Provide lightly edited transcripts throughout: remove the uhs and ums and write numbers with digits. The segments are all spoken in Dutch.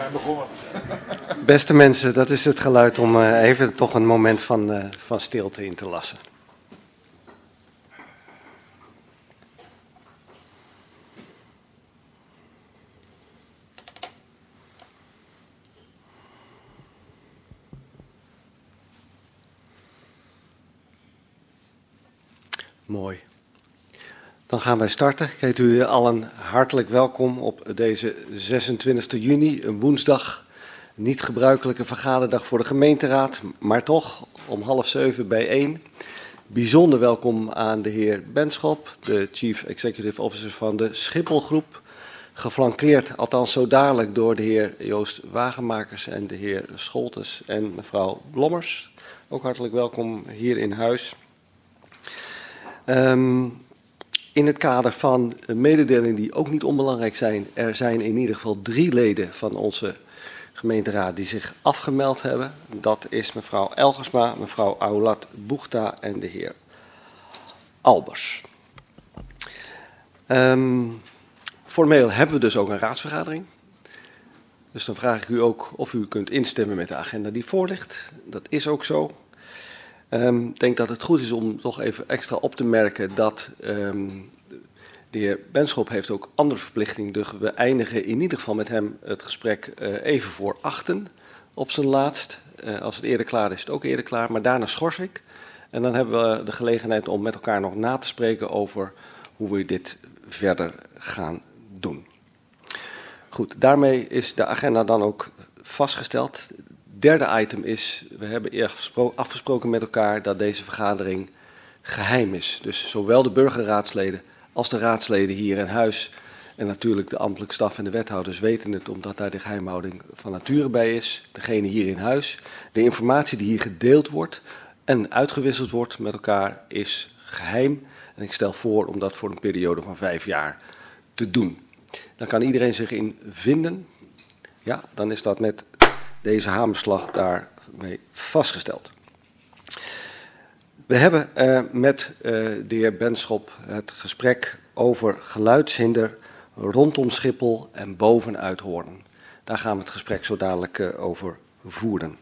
zijn begonnen. Beste mensen, dat is het geluid om even toch een moment van stilte in te lassen. Mooi. Dan gaan wij starten. Ik heet u allen hartelijk welkom op deze 26 juni, een woensdag. Niet gebruikelijke vergaderdag voor de gemeenteraad, maar toch om 6:30 bijeen. Bijzonder welkom aan de heer Benschop, de Chief Executive Officer van de Schipholgroep. Geflankeerd, althans zo dadelijk, door de heer Joost Wagenmakers en de heer Scholtes en mevrouw Blommers. Ook hartelijk welkom hier in huis. In het kader van mededelingen die ook niet onbelangrijk zijn, er zijn in ieder geval 3 leden van onze gemeenteraad die zich afgemeld hebben. Dat is mevrouw Elgersma, mevrouw Aulat Boegta en de heer Albers. Formeel hebben we dus ook een raadsvergadering. Dus dan vraag ik u ook of u kunt instemmen met de agenda die voor ligt. Dat is ook zo. Ik denk dat het goed is om toch even extra op te merken dat de heer Benschop heeft ook andere verplichtingen. Dus we eindigen in ieder geval met hem het gesprek even voor 8 op zijn laatst. Als het eerder klaar is, is het ook eerder klaar. Maar daarna schors ik. En dan hebben we de gelegenheid om met elkaar nog na te spreken over hoe we dit verder gaan doen. Goed, daarmee is de agenda dan ook vastgesteld. Derde item is, we hebben afgesproken met elkaar dat deze vergadering geheim is. Dus zowel de burgerraadsleden als de raadsleden hier in huis en natuurlijk de ambtelijke staf en de wethouders weten het, omdat daar de geheimhouding van nature bij is. Degene hier in huis. De informatie die hier gedeeld wordt en uitgewisseld wordt met elkaar is geheim. En ik stel voor om dat voor een periode van 5 jaar te doen. Dan kan iedereen zich in vinden. Ja, dan is dat met deze hamerslag daarmee vastgesteld. We hebben met de heer Benschop het gesprek over geluidshinder rondom Schiphol en bovenuit Hoorn. Daar gaan we het gesprek zo dadelijk over voeren.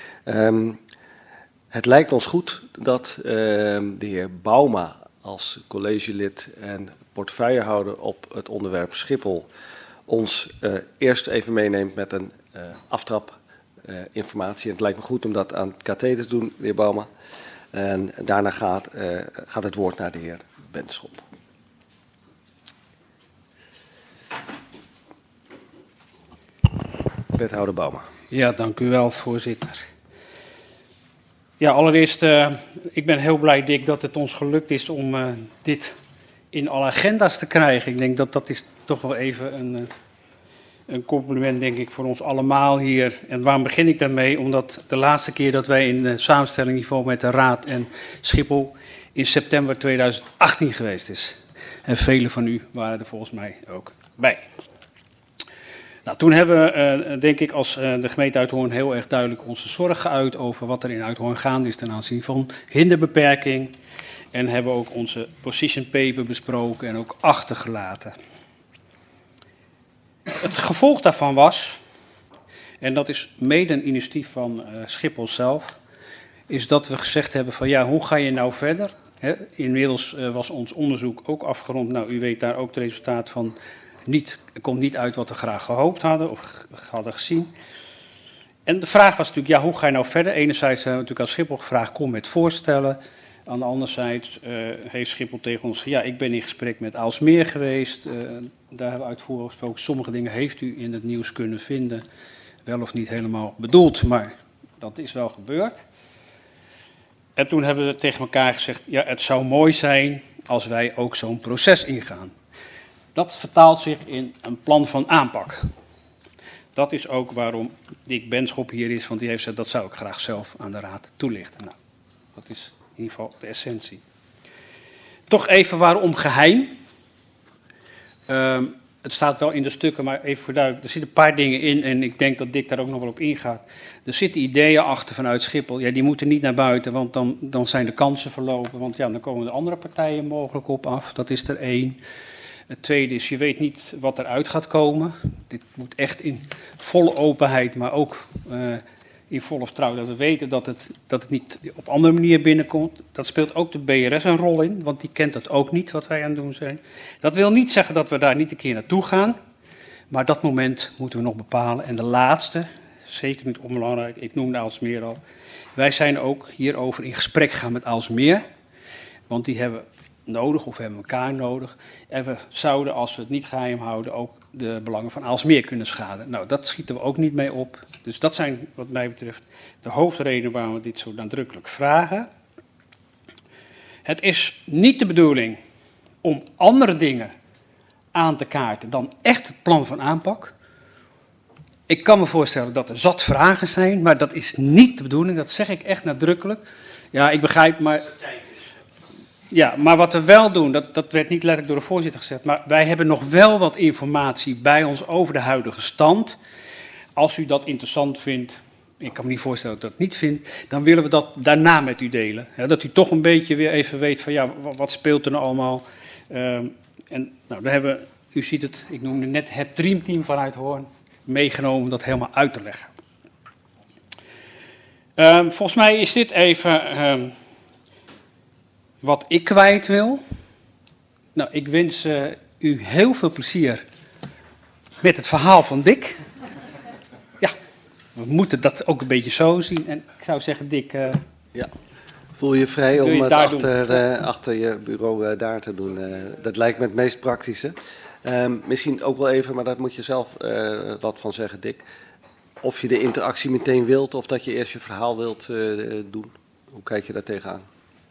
Het lijkt ons goed dat de heer Bouma als collegelid en portefeuillehouder op het onderwerp Schiphol ons eerst even meeneemt met een aftrapinformatie. En het lijkt me goed om dat aan het KT te doen, de heer Bouma. En daarna gaat het woord naar de heer Benschop. Wethouder Bouma. Ja, dank u wel, voorzitter. Ja, allereerst, ik ben heel blij, Dick, dat het ons gelukt is om dit in alle agenda's te krijgen. Ik denk dat dat is toch wel even een compliment, denk ik, voor ons allemaal hier. En waarom begin ik daarmee? Omdat de laatste keer dat wij in samenstellingniveau met de Raad en Schiphol in september 2018 geweest is. En velen van u waren er volgens mij ook bij. Nou, toen hebben we, denk ik, als de gemeente Uithoorn heel erg duidelijk onze zorg geuit over wat er in Uithoorn gaande is ten aanzien van hinderbeperking. En hebben we ook onze position paper besproken en ook achtergelaten. Het gevolg daarvan was, en dat is mede een initiatief van Schiphol zelf, is dat we gezegd hebben van ja, hoe ga je nou verder? Inmiddels was ons onderzoek ook afgerond. Nou, u weet daar ook het resultaat van. Komt niet uit wat we graag gehoopt hadden of hadden gezien. En de vraag was natuurlijk, ja, hoe ga je nou verder? Enerzijds hebben we natuurlijk als Schiphol gevraagd, kom met voorstellen. Aan de andere zijde heeft Schiphol tegen ons gezegd, ja, ik ben in gesprek met Aalsmeer geweest. Daar hebben we uitvoerig gesproken. Sommige dingen heeft u in het nieuws kunnen vinden. Wel of niet helemaal bedoeld, maar dat is wel gebeurd. En toen hebben we tegen elkaar gezegd, ja, het zou mooi zijn als wij ook zo'n proces ingaan. Dat vertaalt zich in een plan van aanpak. Dat is ook waarom Dick Benschop hier is, want die heeft gezegd dat zou ik graag zelf aan de Raad toelichten. Nou, dat is in ieder geval de essentie. Toch even waarom geheim. Het staat wel in de stukken, maar even voor duidelijk. Er zitten een paar dingen in en ik denk dat Dick daar ook nog wel op ingaat. Er zitten ideeën achter vanuit Schiphol. Ja, die moeten niet naar buiten, want dan zijn de kansen verlopen. Want ja, dan komen de andere partijen mogelijk op af. Dat is er 1. Het tweede is, je weet niet wat eruit gaat komen. Dit moet echt in volle openheid, maar ook in volle vertrouwen. Dat we weten dat het niet op andere manier binnenkomt. Dat speelt ook de BRS een rol in, want die kent dat ook niet, wat wij aan het doen zijn. Dat wil niet zeggen dat we daar niet een keer naartoe gaan. Maar dat moment moeten we nog bepalen. En de laatste, zeker niet onbelangrijk, ik noemde Aalsmeer al. Wij zijn ook hierover in gesprek gegaan met Aalsmeer. Want die hebben nodig, of hebben elkaar nodig. En we zouden, als we het niet geheim houden, ook de belangen van Aalsmeer kunnen schaden. Nou, dat schieten we ook niet mee op. Dus dat zijn, wat mij betreft, de hoofdredenen waarom we dit zo nadrukkelijk vragen. Het is niet de bedoeling om andere dingen aan te kaarten dan echt het plan van aanpak. Ik kan me voorstellen dat er zat vragen zijn, maar dat is niet de bedoeling. Dat zeg ik echt nadrukkelijk. Ja, ik begrijp, maar... Ja, maar wat we wel doen, dat werd niet letterlijk door de voorzitter gezegd, maar wij hebben nog wel wat informatie bij ons over de huidige stand. Als u dat interessant vindt, ik kan me niet voorstellen dat u dat niet vindt, dan willen we dat daarna met u delen. Ja, dat u toch een beetje weer even weet van ja, wat speelt er nou allemaal. En nou, daar hebben we, u ziet het, ik noemde net het Dreamteam van Uithoorn meegenomen om dat helemaal uit te leggen. Volgens mij is dit even wat ik kwijt wil. Nou, ik wens u heel veel plezier met het verhaal van Dick. Ja, we moeten dat ook een beetje zo zien. En ik zou zeggen, Dick... Ja. Voel je vrij om je het daar achter je bureau daar te doen. Dat lijkt me het meest praktische. Misschien ook wel even, maar daar moet je zelf wat van zeggen, Dick. Of je de interactie meteen wilt of dat je eerst je verhaal wilt doen. Hoe kijk je daar tegenaan?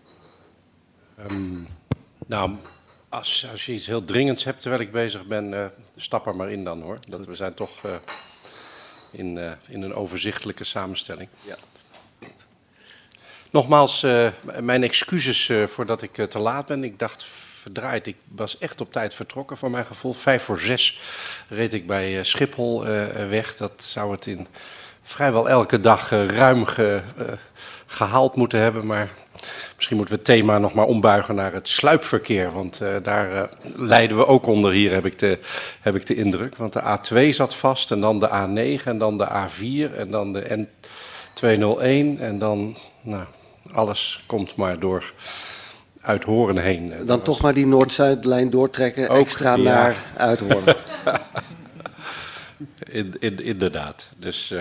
Nou, als je iets heel dringends hebt terwijl ik bezig ben, stap er maar in dan hoor. We zijn toch in een overzichtelijke samenstelling. Ja. Nogmaals, mijn excuses voordat ik te laat ben. Ik dacht verdraaid, ik was echt op tijd vertrokken voor mijn gevoel. 5:45 reed ik bij Schiphol weg. Dat zou het in vrijwel elke dag ruim gehaald moeten hebben, maar... Misschien moeten we het thema nog maar ombuigen naar het sluipverkeer, want daar lijden we ook onder hier, heb ik de indruk. Want de A2 zat vast en dan de A9 en dan de A4 en dan de N201 en dan, nou, alles komt maar door Uithoorn heen. Dan toch maar die Noord-Zuidlijn doortrekken, ook, extra ja. Naar Uithoorn. Inderdaad, dus...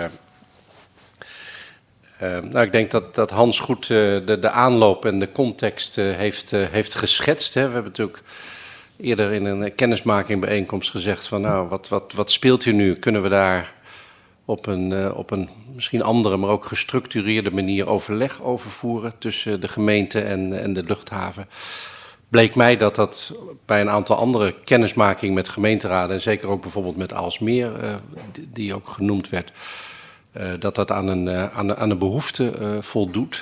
Nou, ik denk dat Hans goed de aanloop en de context heeft geschetst. Hè. We hebben natuurlijk eerder in een kennismakingbijeenkomst gezegd van nou, wat speelt hier nu? Kunnen we daar op een misschien andere, maar ook gestructureerde manier overleg over voeren tussen de gemeente en de luchthaven? Bleek mij dat bij een aantal andere kennismakingen met gemeenteraden en zeker ook bijvoorbeeld met Aalsmeer, die ook genoemd werd... dat aan een behoefte voldoet.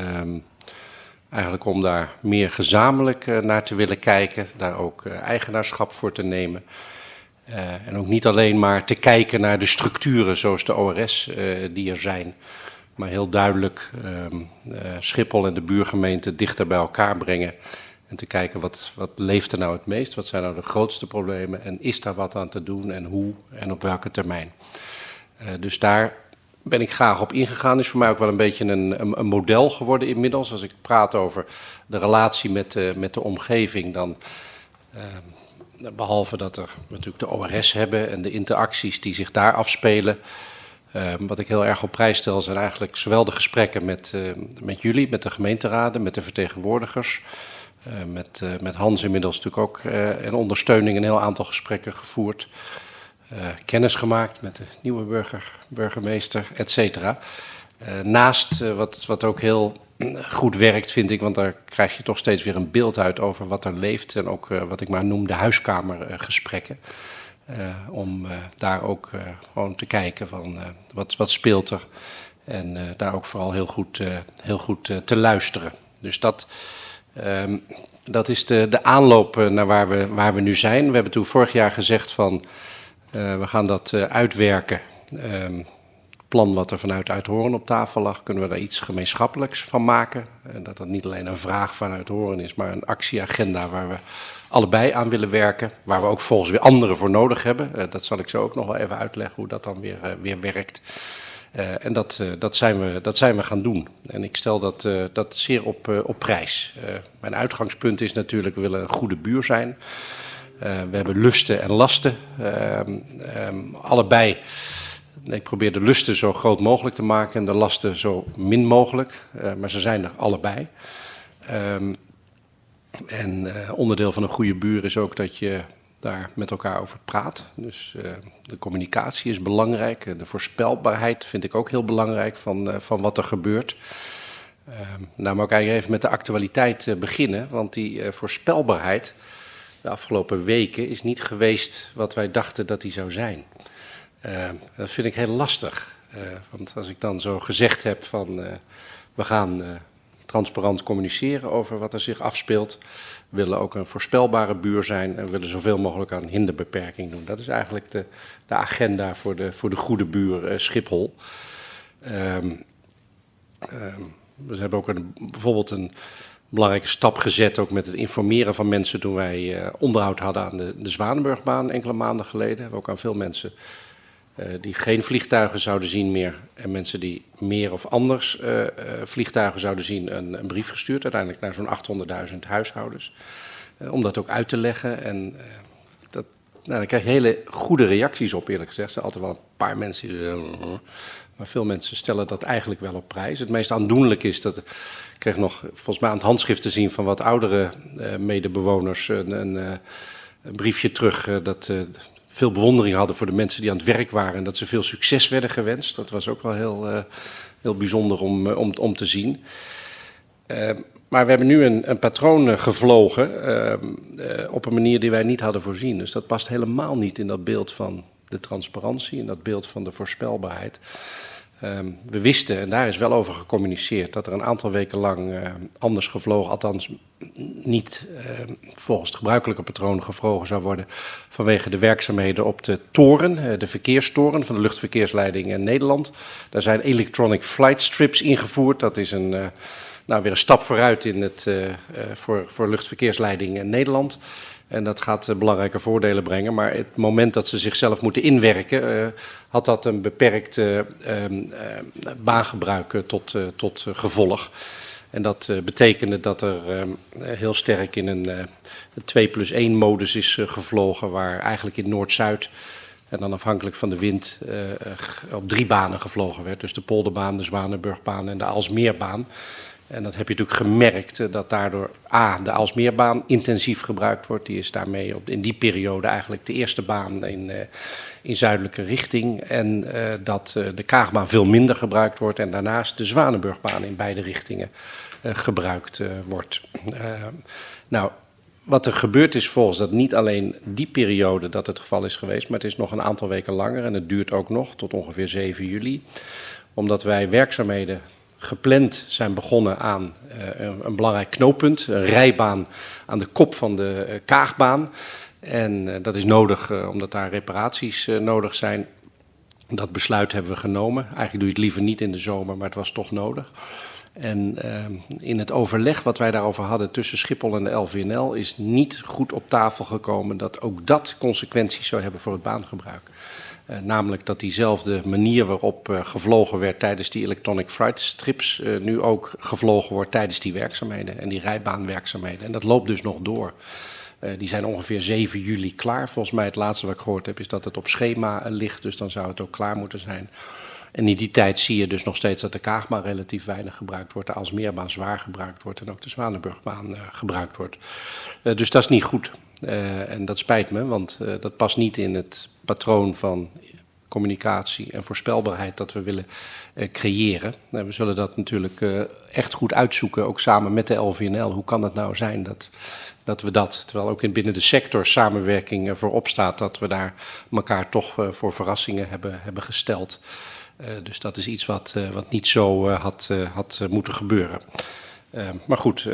Eigenlijk om daar meer gezamenlijk naar te willen kijken. Daar ook eigenaarschap voor te nemen. En ook niet alleen maar te kijken naar de structuren zoals de ORS die er zijn. Maar heel duidelijk Schiphol en de buurgemeente dichter bij elkaar brengen. En te kijken wat leeft er nou het meest. Wat zijn nou de grootste problemen. En is daar wat aan te doen en hoe en op welke termijn. Dus daar... ben ik graag op ingegaan. Is voor mij ook wel een beetje een model geworden inmiddels. Als ik praat over de relatie met de omgeving, dan behalve dat er natuurlijk de ORS hebben en de interacties die zich daar afspelen. Wat ik heel erg op prijs stel zijn eigenlijk zowel de gesprekken met jullie, met de gemeenteraden, met de vertegenwoordigers. Met Hans inmiddels natuurlijk ook en ondersteuning een heel aantal gesprekken gevoerd. Kennis gemaakt met de nieuwe burgemeester, et cetera. Naast wat ook heel goed werkt, vind ik, want daar krijg je toch steeds weer een beeld uit over wat er leeft. En ook wat ik maar noem de huiskamergesprekken. Om daar ook gewoon te kijken van wat speelt er. En daar ook vooral heel goed te luisteren. Dus dat is de aanloop naar waar we nu zijn. We hebben toen vorig jaar gezegd van... we gaan dat uitwerken. Het plan wat er vanuit Uithoorn op tafel lag, kunnen we daar iets gemeenschappelijks van maken. En dat niet alleen een vraag van Uithoorn is, maar een actieagenda waar we allebei aan willen werken, waar we ook volgens weer anderen voor nodig hebben. Dat zal ik zo ook nog wel even uitleggen hoe dat dan weer werkt. En dat zijn we gaan doen. En ik stel dat zeer op prijs. Mijn uitgangspunt is natuurlijk, we willen een goede buur zijn. We hebben lusten en lasten. Allebei. Ik probeer de lusten zo groot mogelijk te maken en de lasten zo min mogelijk. Maar ze zijn er allebei. Onderdeel van een goede buur is ook dat je daar met elkaar over praat. Dus de communicatie is belangrijk. De voorspelbaarheid vind ik ook heel belangrijk van wat er gebeurt. Nou, maar ook eigenlijk even met de actualiteit beginnen. Want die voorspelbaarheid de afgelopen weken is niet geweest wat wij dachten dat die zou zijn. Dat vind ik heel lastig. Want als ik dan zo gezegd heb van we gaan transparant communiceren over wat er zich afspeelt. We willen ook een voorspelbare buur zijn en we willen zoveel mogelijk aan hinderbeperking doen. Dat is eigenlijk de agenda voor de goede buur Schiphol. We hebben ook bijvoorbeeld een belangrijke stap gezet ook met het informeren van mensen toen wij onderhoud hadden aan de Zwanenburgbaan enkele maanden geleden. We hebben ook aan veel mensen die geen vliegtuigen zouden zien meer en mensen die meer of anders vliegtuigen zouden zien een brief gestuurd, uiteindelijk naar zo'n 800.000 huishoudens, om dat ook uit te leggen. En dan krijg je hele goede reacties op, eerlijk gezegd. Er zijn altijd wel een paar mensen die maar veel mensen stellen dat eigenlijk wel op prijs. Het meest aandoenlijk is dat, ik kreeg nog volgens mij aan het handschrift te zien van wat oudere medebewoners een briefje terug dat veel bewondering hadden voor de mensen die aan het werk waren en dat ze veel succes werden gewenst. Dat was ook wel heel bijzonder om te zien. Maar we hebben nu een patroon gevlogen op een manier die wij niet hadden voorzien. Dus dat past helemaal niet in dat beeld van de transparantie, in dat beeld van de voorspelbaarheid. We wisten, en daar is wel over gecommuniceerd, dat er een aantal weken lang anders gevlogen, althans niet volgens het gebruikelijke patroon gevlogen zou worden vanwege de werkzaamheden op de toren, de verkeerstoren van de luchtverkeersleiding in Nederland. Daar zijn electronic flight strips ingevoerd. Dat is weer een stap vooruit in het, voor luchtverkeersleiding in Nederland. En dat gaat belangrijke voordelen brengen. Maar het moment dat ze zichzelf moeten inwerken, had dat een beperkt baangebruik tot gevolg. En dat betekende dat er heel sterk in een 2+1 modus is gevlogen, waar eigenlijk in Noord-Zuid en dan afhankelijk van de wind op 3 banen gevlogen werd. Dus de Polderbaan, de Zwanenburgbaan en de Aalsmeerbaan. En dat heb je natuurlijk gemerkt dat daardoor de Aalsmeerbaan intensief gebruikt wordt. Die is daarmee in die periode eigenlijk de eerste baan in zuidelijke richting. En dat de Kaagbaan veel minder gebruikt wordt. En daarnaast de Zwanenburgbaan in beide richtingen gebruikt wordt. Wat er gebeurd is volgens dat niet alleen die periode dat het geval is geweest, maar het is nog een aantal weken langer en het duurt ook nog tot ongeveer 7 juli. Omdat wij werkzaamheden gepland zijn begonnen aan een belangrijk knooppunt, een rijbaan aan de kop van de Kaagbaan. En dat is nodig omdat daar reparaties nodig zijn. Dat besluit hebben we genomen. Eigenlijk doe je het liever niet in de zomer, maar het was toch nodig. En in het overleg wat wij daarover hadden tussen Schiphol en de LVNL is niet goed op tafel gekomen dat ook dat consequenties zou hebben voor het baangebruik. Namelijk dat diezelfde manier waarop gevlogen werd tijdens die electronic flight strips nu ook gevlogen wordt tijdens die werkzaamheden en die rijbaanwerkzaamheden. En dat loopt dus nog door. Die zijn ongeveer 7 juli klaar. Volgens mij het laatste wat ik gehoord heb is dat het op schema ligt, dus dan zou het ook klaar moeten zijn. En in die tijd zie je dus nog steeds dat de Kaagbaan relatief weinig gebruikt wordt, de Aalsmeerbaan zwaar gebruikt wordt en ook de Zwanenburgbaan gebruikt wordt. Dus dat is niet goed. En dat spijt me, want dat past niet in het patroon van communicatie en voorspelbaarheid dat we willen creëren. We zullen dat natuurlijk echt goed uitzoeken, ook samen met de LVNL. Hoe kan het nou zijn dat we dat, terwijl ook binnen de sector samenwerking voorop staat, dat we daar elkaar toch voor verrassingen hebben gesteld. Dus dat is iets wat niet zo had moeten gebeuren. Maar goed,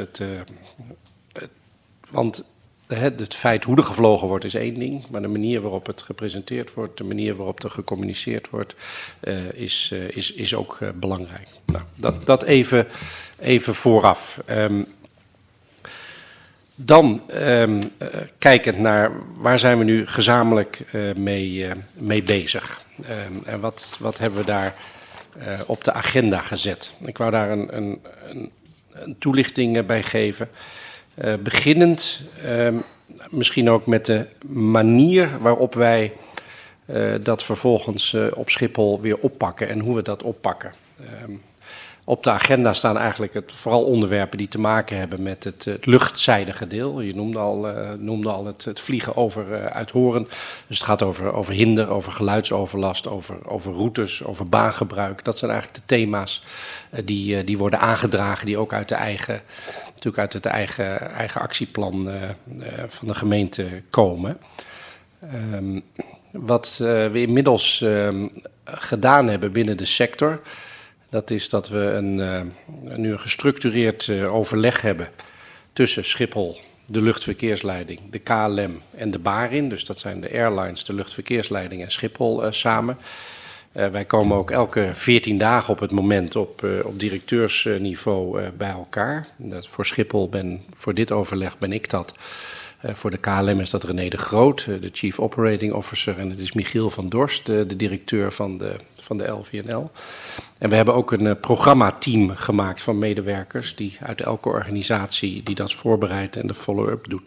want het feit hoe er gevlogen wordt is één ding, maar de manier waarop het gepresenteerd wordt, de manier waarop er gecommuniceerd wordt, is ook belangrijk. Nou, dat even vooraf. Dan kijkend naar waar zijn we nu gezamenlijk mee bezig. En wat hebben we daar op de agenda gezet. Ik wou daar een toelichting bij geven. Beginnend misschien ook met de manier waarop wij dat vervolgens op Schiphol weer oppakken en hoe we dat oppakken. Op de agenda staan eigenlijk vooral onderwerpen die te maken hebben met het luchtzijdige deel. Je noemde al het vliegen over Uithoren. Dus het gaat over hinder, over geluidsoverlast, over routes, over baangebruik. Dat zijn eigenlijk de thema's die worden aangedragen, die ook uit het eigen actieplan van de gemeente komen. Wat we inmiddels gedaan hebben binnen de sector, dat is dat we nu een gestructureerd overleg hebben tussen Schiphol, de luchtverkeersleiding, de KLM en de BaRin. Dus dat zijn de airlines, de luchtverkeersleiding en Schiphol samen. Wij komen ook elke 14 dagen op het moment op directeursniveau bij elkaar. Voor Schiphol voor dit overleg ben ik dat. Voor de KLM is dat René de Groot, de Chief Operating Officer. En het is Michiel van Dorst, de directeur van de LVNL. En we hebben ook een programmateam gemaakt van medewerkers die uit elke organisatie die dat voorbereidt en de follow-up doet.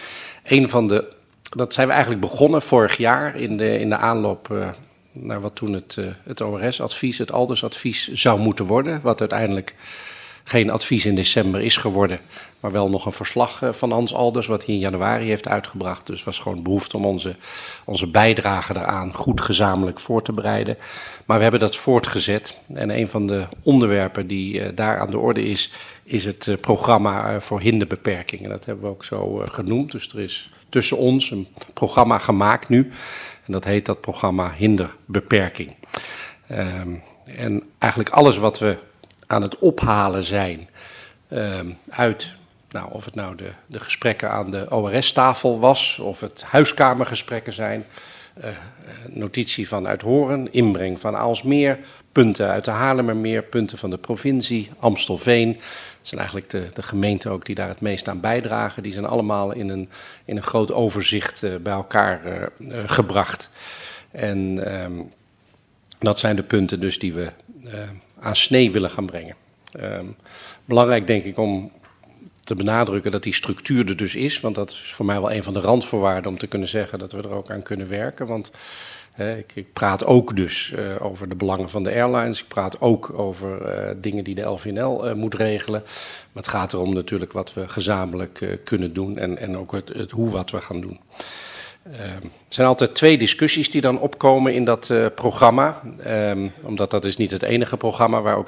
Dat zijn we eigenlijk begonnen vorig jaar in de aanloop naar wat toen het ORS-advies, het Alders-advies zou moeten worden. Wat uiteindelijk geen advies in december is geworden, maar wel nog een verslag van Hans Alders, wat hij in januari heeft uitgebracht. Dus het was gewoon behoefte om onze bijdrage daaraan goed gezamenlijk voor te bereiden. Maar we hebben dat voortgezet. En een van de onderwerpen die daar aan de orde is het programma voor hinderbeperking. En dat hebben we ook zo genoemd. Dus er is tussen ons een programma gemaakt nu. En dat heet dat programma hinderbeperking. En eigenlijk alles wat we aan het ophalen zijn uit, of het nou de gesprekken aan de ORS-tafel was, of het huiskamergesprekken zijn, notitie van Uithoren, inbreng van Aalsmeer, punten uit de Haarlemmermeer, punten van de provincie, Amstelveen. Dat zijn eigenlijk de gemeenten ook die daar het meest aan bijdragen. Die zijn allemaal in een groot overzicht bij elkaar gebracht. En dat zijn de punten dus die we aan snee willen gaan brengen. Belangrijk denk ik om te benadrukken dat die structuur er dus is. Want dat is voor mij wel een van de randvoorwaarden om te kunnen zeggen dat we er ook aan kunnen werken. Want ik praat ook dus over de belangen van de airlines. Ik praat ook over dingen die de LVNL moet regelen. Maar het gaat erom natuurlijk wat we gezamenlijk kunnen doen en ook het hoe wat we gaan doen. Er zijn altijd 2 discussies die dan opkomen in dat programma. Omdat dat is niet het enige programma waar ook